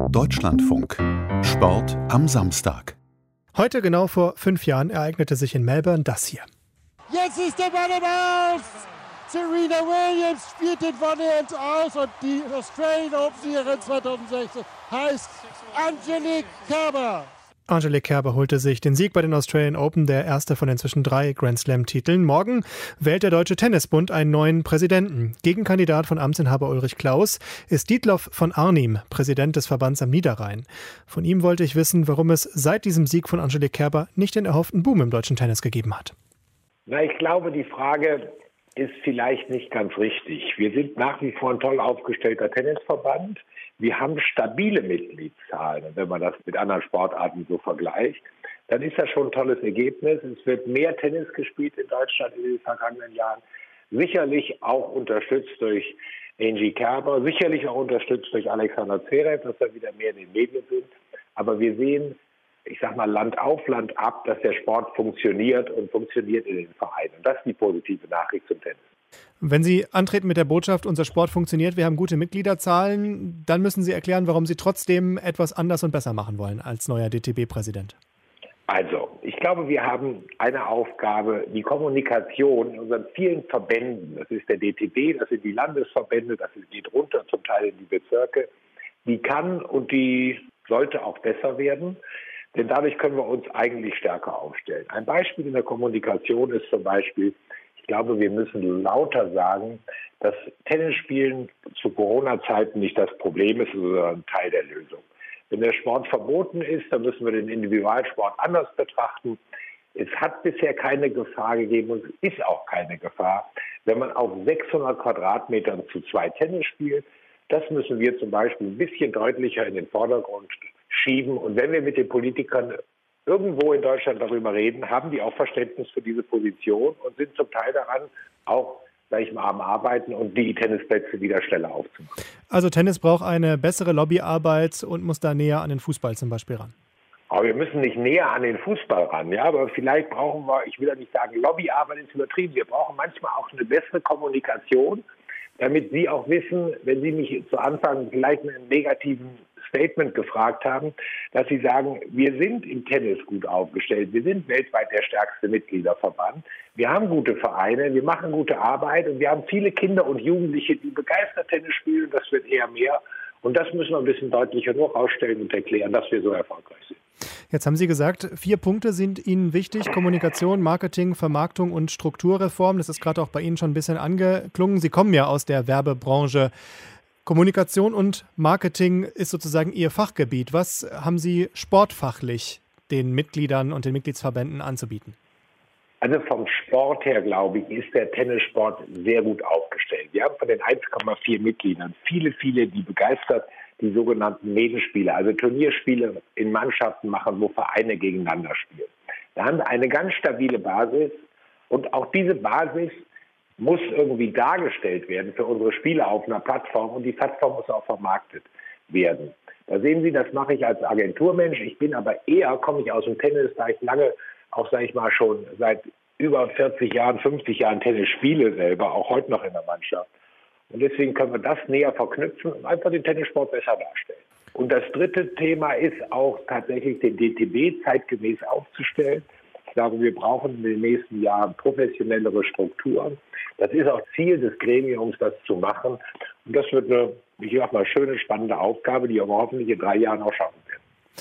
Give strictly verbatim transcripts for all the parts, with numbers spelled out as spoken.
Deutschlandfunk. Sport am Samstag. Heute genau vor fünf Jahren ereignete sich in Melbourne das hier. Jetzt ist der Ball im Aus! Serena Williams spielt den Volley aus und die Australian Open-Siegerin zweitausendsechzehn heißt Angelique Kerber. Angelique Kerber holte sich den Sieg bei den Australian Open, der erste von inzwischen drei Grand-Slam-Titeln. Morgen wählt der Deutsche Tennisbund einen neuen Präsidenten. Gegenkandidat von Amtsinhaber Ulrich Klaus ist Dietloff von Arnim, Präsident des Verbands am Niederrhein. Von ihm wollte ich wissen, warum es seit diesem Sieg von Angelique Kerber nicht den erhofften Boom im deutschen Tennis gegeben hat. Na, ich glaube, die Frage ist vielleicht nicht ganz richtig. Wir sind nach wie vor ein toll aufgestellter Tennisverband. Wir haben stabile Mitgliedszahlen. Und wenn man das mit anderen Sportarten so vergleicht, dann ist das schon ein tolles Ergebnis. Es wird mehr Tennis gespielt in Deutschland in den vergangenen Jahren. Sicherlich auch unterstützt durch Angie Kerber, sicherlich auch unterstützt durch Alexander Zverev, dass wir wieder mehr in den Medien sind. Aber wir sehen, ich sag mal, Land auf, Land ab, dass der Sport funktioniert und funktioniert in den Vereinen. Und das ist die positive Nachricht zum Tennis. Wenn Sie antreten mit der Botschaft, unser Sport funktioniert, wir haben gute Mitgliederzahlen, dann müssen Sie erklären, warum Sie trotzdem etwas anders und besser machen wollen als neuer D T B-Präsident. Also, ich glaube, wir haben eine Aufgabe, die Kommunikation in unseren vielen Verbänden, das ist der D T B, das sind die Landesverbände, das geht runter zum Teil in die Bezirke, die kann und die sollte auch besser werden. Denn dadurch können wir uns eigentlich stärker aufstellen. Ein Beispiel in der Kommunikation ist zum Beispiel, ich glaube, wir müssen lauter sagen, dass Tennisspielen zu Corona-Zeiten nicht das Problem ist, sondern ein Teil der Lösung. Wenn der Sport verboten ist, dann müssen wir den Individualsport anders betrachten. Es hat bisher keine Gefahr gegeben und es ist auch keine Gefahr, wenn man auf sechshundert Quadratmetern zu zwei Tennis spielt. Das müssen wir zum Beispiel ein bisschen deutlicher in den Vordergrund schieben. Und wenn wir mit den Politikern irgendwo in Deutschland darüber reden, haben die auch Verständnis für diese Position und sind zum Teil daran, auch, sag ich mal, am Arbeiten und die Tennisplätze wieder schneller aufzumachen. Also Tennis braucht eine bessere Lobbyarbeit und muss da näher an den Fußball zum Beispiel ran. Aber wir müssen nicht näher an den Fußball ran, ja, aber vielleicht brauchen wir, ich will ja nicht sagen, Lobbyarbeit ist übertrieben, wir brauchen manchmal auch eine bessere Kommunikation, damit Sie auch wissen, wenn Sie mich zu Anfang vielleicht mit einem negativen Statement gefragt haben, dass Sie sagen, wir sind im Tennis gut aufgestellt, wir sind weltweit der stärkste Mitgliederverband, wir haben gute Vereine, wir machen gute Arbeit und wir haben viele Kinder und Jugendliche, die begeistert Tennis spielen, das wird eher mehr. Und das müssen wir ein bisschen deutlicher nur rausstellen und erklären, dass wir so erfolgreich sind. Jetzt haben Sie gesagt, vier Punkte sind Ihnen wichtig: Kommunikation, Marketing, Vermarktung und Strukturreform. Das ist gerade auch bei Ihnen schon ein bisschen angeklungen. Sie kommen ja aus der Werbebranche. Kommunikation und Marketing ist sozusagen Ihr Fachgebiet. Was haben Sie sportfachlich den Mitgliedern und den Mitgliedsverbänden anzubieten? Also vom Sport her, glaube ich, ist der Tennissport sehr gut aufgestellt. Wir haben von den eins Komma vier Mitgliedern viele, viele, die begeistert die sogenannten Medenspiele, also Turnierspiele in Mannschaften machen, wo Vereine gegeneinander spielen. Da haben wir eine ganz stabile Basis und auch diese Basis muss irgendwie dargestellt werden für unsere Spieler auf einer Plattform und die Plattform muss auch vermarktet werden. Da sehen Sie, das mache ich als Agenturmensch. Ich bin aber eher, komme ich aus dem Tennis, da ich lange, auch sage ich mal schon seit über vierzig Jahren, fünfzig Jahren Tennis spiele selber, auch heute noch in der Mannschaft. Und deswegen können wir das näher verknüpfen und einfach den Tennissport besser darstellen. Und das dritte Thema ist auch tatsächlich den D T B zeitgemäß aufzustellen. Ich glaube, wir brauchen in den nächsten Jahren professionellere Strukturen. Das ist auch Ziel des Gremiums, das zu machen. Und das wird eine, ich sag mal, schöne, spannende Aufgabe, die wir hoffentlich in drei Jahren auch schaffen werden.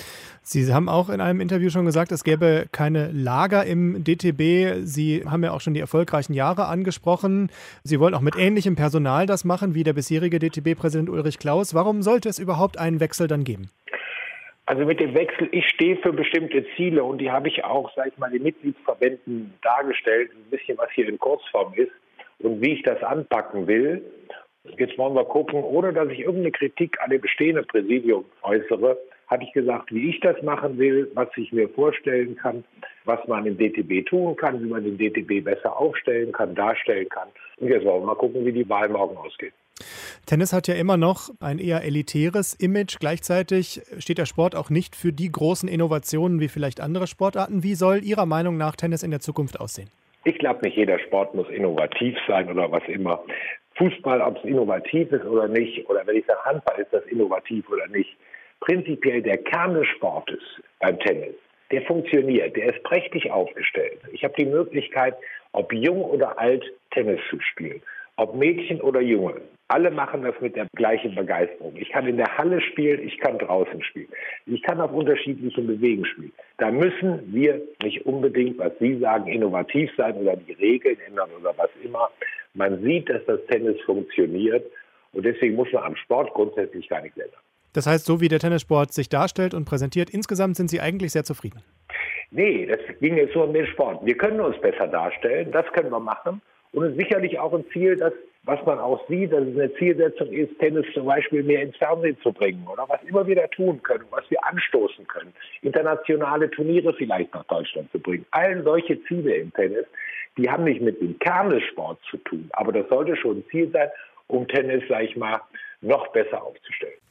Sie haben auch in einem Interview schon gesagt, es gäbe keine Lager im D T B. Sie haben ja auch schon die erfolgreichen Jahre angesprochen. Sie wollen auch mit ähnlichem Personal das machen wie der bisherige D T B-Präsident Ulrich Klaus. Warum sollte es überhaupt einen Wechsel dann geben? Also mit dem Wechsel, ich stehe für bestimmte Ziele und die habe ich auch, sage ich mal, den Mitgliedsverbänden dargestellt, ein bisschen was hier in Kurzform ist und wie ich das anpacken will. Jetzt wollen wir gucken, ohne dass ich irgendeine Kritik an dem bestehenden Präsidium äußere, habe ich gesagt, wie ich das machen will, was ich mir vorstellen kann, was man im D T B tun kann, wie man den D T B besser aufstellen kann, darstellen kann. Und jetzt wollen wir mal gucken, wie die Wahl morgen ausgeht. Tennis hat ja immer noch ein eher elitäres Image. Gleichzeitig steht der Sport auch nicht für die großen Innovationen wie vielleicht andere Sportarten. Wie soll Ihrer Meinung nach Tennis in der Zukunft aussehen? Ich glaube, nicht jeder Sport muss innovativ sein oder was immer. Fußball, ob es innovativ ist oder nicht, oder wenn ich sage Handball, ist das innovativ oder nicht, prinzipiell der Kern des Sportes beim Tennis, der funktioniert, der ist prächtig aufgestellt. Ich habe die Möglichkeit, ob jung oder alt, Tennis zu spielen. Ob Mädchen oder Junge. Alle machen das mit der gleichen Begeisterung. Ich kann in der Halle spielen, ich kann draußen spielen. Ich kann auf unterschiedlichen Bewegungen spielen. Da müssen wir nicht unbedingt, was Sie sagen, innovativ sein oder die Regeln ändern oder was immer. Man sieht, dass das Tennis funktioniert und deswegen muss man am Sport grundsätzlich gar nichts ändern. Das heißt, so wie der Tennissport sich darstellt und präsentiert, insgesamt sind Sie eigentlich sehr zufrieden? Nee, das ging jetzt nur um den Sport. Wir können uns besser darstellen, das können wir machen. Und es ist sicherlich auch ein Ziel, dass, was man auch sieht, dass es eine Zielsetzung ist, Tennis zum Beispiel mehr ins Fernsehen zu bringen oder was immer wir da tun können, was wir anstoßen können, internationale Turniere vielleicht nach Deutschland zu bringen. All solche Ziele im Tennis, die haben nicht mit dem Kern des Sports zu tun, aber das sollte schon ein Ziel sein, um Tennis, sag ich mal, noch besser aufzustellen.